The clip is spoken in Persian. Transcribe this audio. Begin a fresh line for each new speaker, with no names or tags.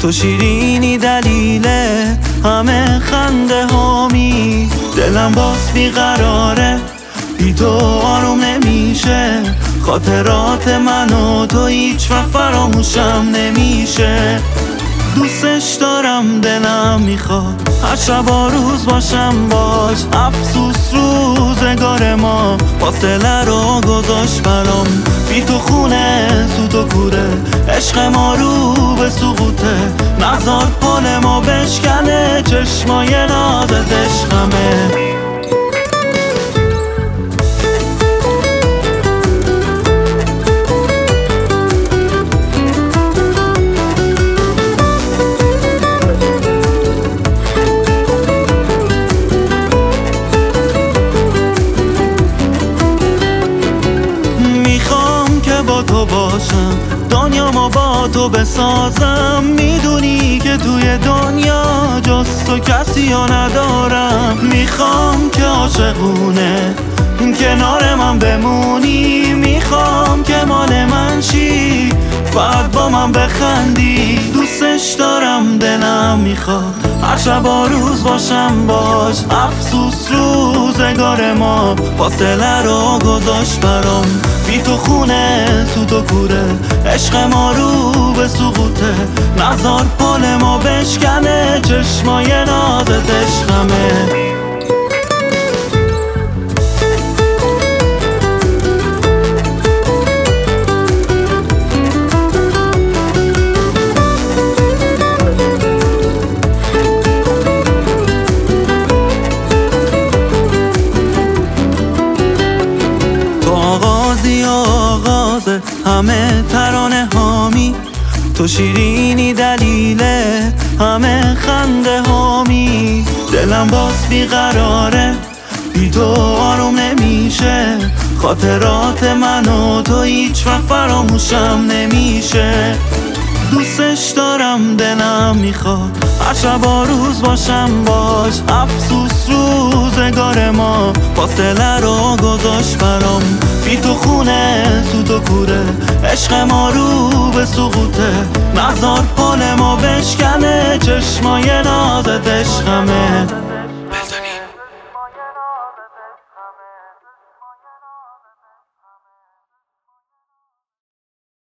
تو شیرینی دلیل همه خنده هامی. دلم باز بیقراره، بی تو آروم نمیشه. خاطرات من و تو هیچ وقت فراموشم نمیشه. دوستش دارم، دلم میخواد هر شب و روز باشم باش. افسوس روزگار ما فاصله رو گذاشت برام. بی تو خونه سود و کوره، عشق ما رو به سقوطه. نزار پل ما بشکنه، چشمای نازت عشقمه. تو باشم، دنیامو با تو بسازم. میدونی که توی دنیا جز تو کسی ها ندارم. میخوام که عاشقونه کنار من بمونی. میخوام که مال من شی، فقط با من بخندی. دوستش دارم، دلم میخواد هر شب و روز باشم باش. افسوس روزگار ما فاصله رو گذاشت برام. بی تو خونه سود و کوره، عشق ما رو به سقوطه. نزار پل ما بشکنه، چشمای نازت عشقمه. آغاز همه ترانه هامی. تو شیرینی دلیل همه خنده هامی. دلم باز بیقراره، بی تو آروم نمیشه. خاطرات من و تو هیچ وقت فراموشم نمیشه. دوستش دارم، دلم میخواد هر شب و روز باشم باش. افسوس روزگار ما فاصله رو گذاشت برام. بی تو خونه سود و کوره، عشق ما رو به سقوطه. نزار پل ما بشکنه، چشمای نازت عشقمه.